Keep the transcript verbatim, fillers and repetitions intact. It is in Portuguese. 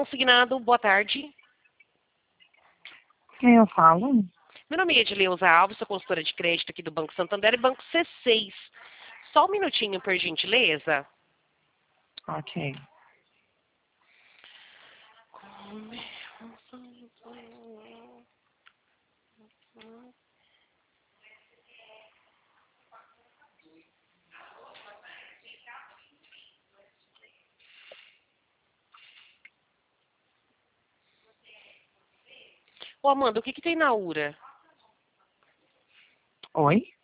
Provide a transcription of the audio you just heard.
consignado, boa tarde. Quem eu falo? Meu nome é Edileuza Alves, sou consultora de crédito aqui do Banco Santander e Banco C seis. Só um minutinho, por gentileza. Ok. Ô, Amanda, o que, que tem na U R A? Oi?